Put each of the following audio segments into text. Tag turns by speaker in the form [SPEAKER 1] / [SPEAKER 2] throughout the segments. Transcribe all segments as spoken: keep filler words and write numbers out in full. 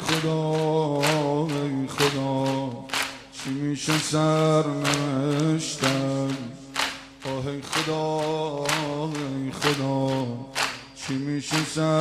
[SPEAKER 1] خدا ای خدا چی میشه سرنوشتم آه ای خدا ای خدا چی میشه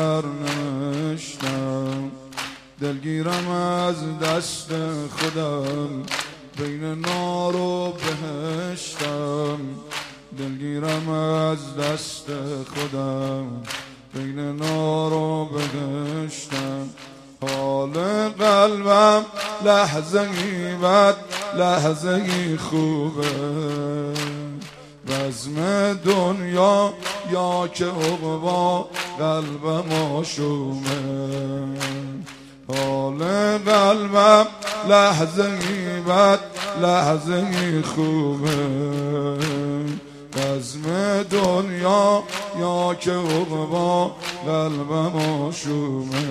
[SPEAKER 1] سرنوشتم دلگیرم از دست خودم بین نار و بهشتم دلگیرم از دست خودم بین نار و بهشتم حال قلبم لحظه ای بد لحظه ای خوبه بزم دنیا یا که عقبا قلبم آشومه حال قلبم لحظه ای بد لحظه ای خوبه بزم دنیا یا که عقبا قلبم آشومه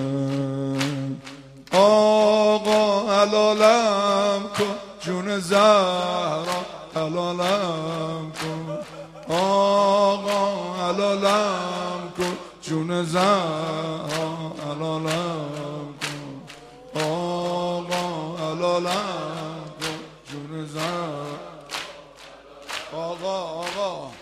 [SPEAKER 1] آقا حلالم کن جون زهرا حلالم کن آقا حلالم کن جون زهرا حلالم کن آقا حلالم کن جون زهرا آقا آقا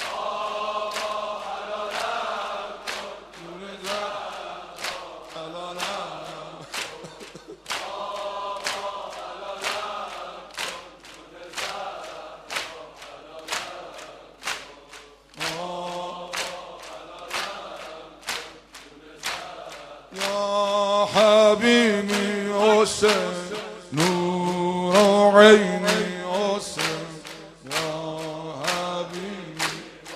[SPEAKER 1] يا حبيبي حسين نور عيني حسين يا حبيبي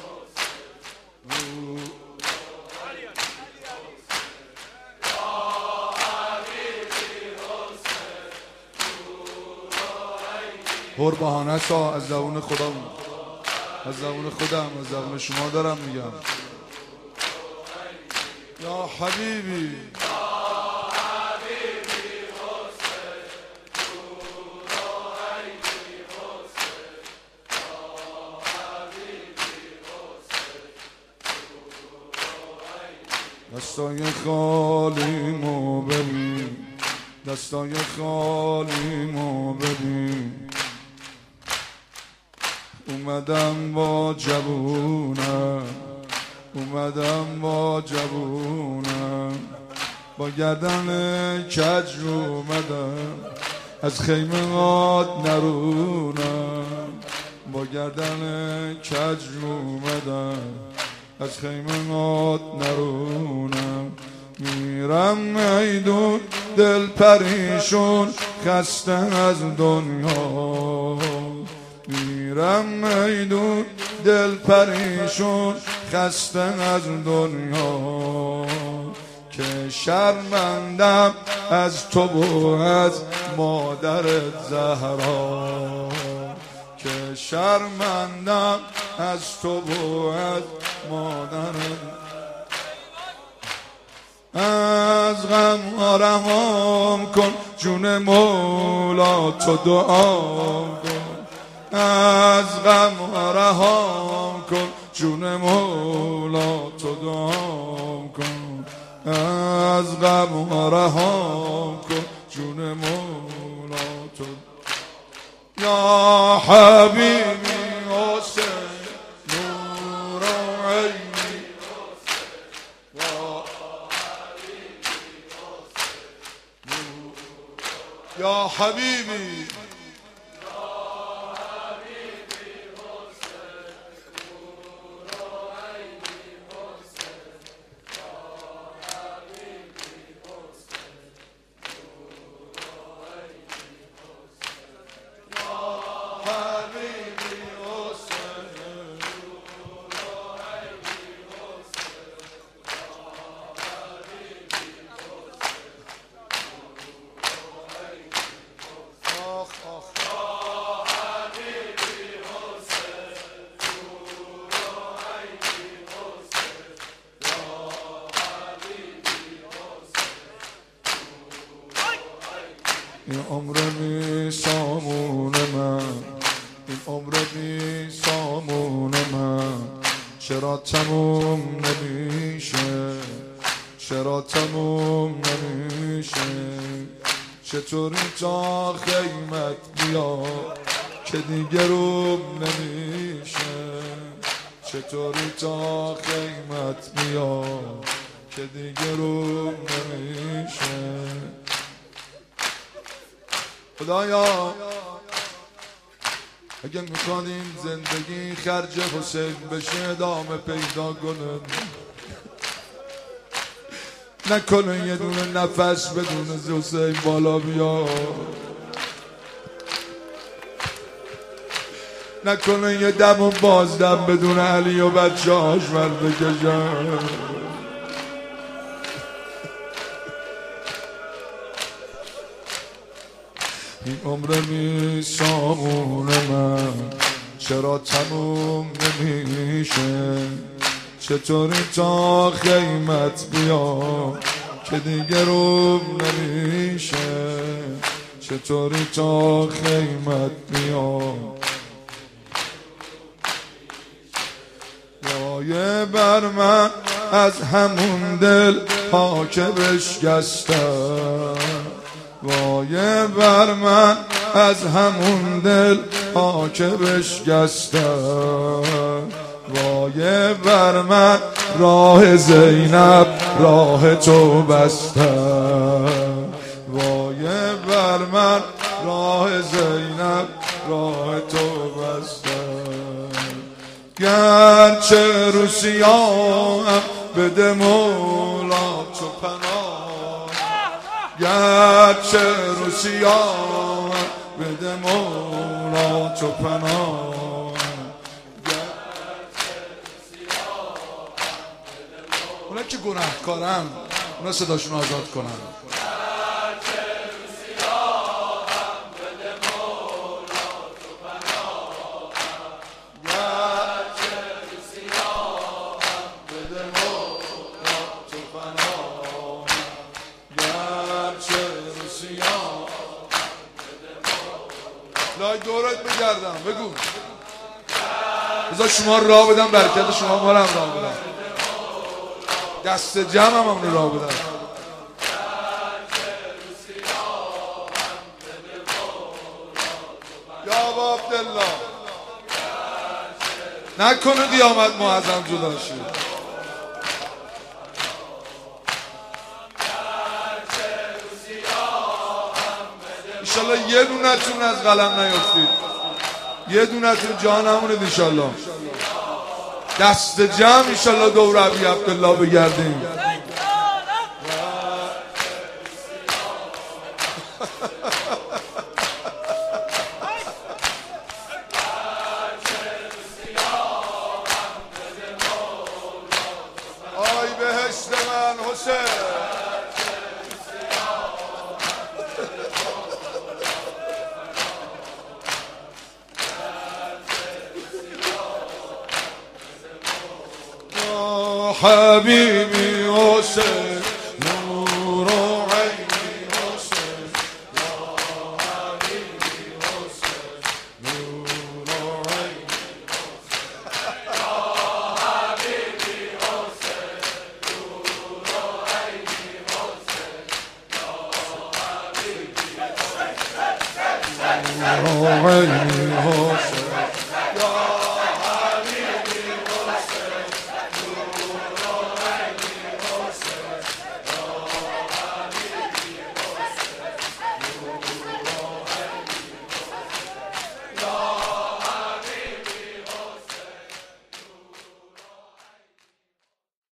[SPEAKER 1] حسين پر بهانه سا از زبون خودم از زبون خودم از زبون شما دارم میگم یا حبیبی دستای خالیمو ببین دستای خالیمو ببین اومدم با جوونم اومدم با جوونم با گردن کج اومدم از خیمه هات نرونم با گردن کج اومدم از خیمه هات نرونم میرم میدون دل پریشون خسته از دنیا میرم میدون دل پریشون خسته از دنیا که شرمندم از تو و از مادرت زهرا که شرمندم از تو و از مادرت از غم رهام کن جون مولا تو دعا کن از غم رهام کن جون مولا تو دعا کن از غم رهام کن جون مولا تو یا حبیبی حسین نور عینی یا حبیبی این عمر بی سامون من این عمر بی سامون من چرا تموم نمیشه چرا تموم نمیشه؟ چطوری تا خیمت بیا که دیگه روم نمیشه؟ چطوری تا خیمت بیا که دیگه روم نمیشه؟ خدایا اگه میخواد این زندگی خرج حسین بشه ادامه پیدا کنه، نکنه یه دونه نفس بدون حسین بالا بیا، نکنه یه دم و بازدم بدون علی و بچه هاش ور بکشن. این عمر میسامون من چرا تموم نمیشه؟ چطوری تا خیمت بیا که دیگه روم نمیشه؟ چطوری تا خیمت بیا؟ وای بر من از همون دل ها که بشکستم، وای بر من از همون دل ها که بشکستم، وای بر من راه زینب راه تو بستم، وای بر من راه زینب راه تو بستم. گرچه رو سیاهم بده مولا تو پناه، گرچه رو سیاهم بده مولا تو پناه، اونا که گناهکارن اونا صداشون آزاد کنن. لای دورت بگردم بگو بذار شما راه بدم، برکت شما ما رو هم راه بدم، دست جمع هم هم راه بدم. یا با عبدالله نکنه قیامت معظم جدا شد. انشالله یه دونتون از قلم نیافتید، یه دونتون جان همونید انشالله. دست جمع انشالله دور ابی عبدالله بگردیم. آی بهشت من حسین، حبیبی حسین نور و عینی حسین، یا حبیبی حسین نور و عینی حسین، یا حبیبی حسین نور و عینی حسین، یا حبیبی حسین نور و عینی حسین.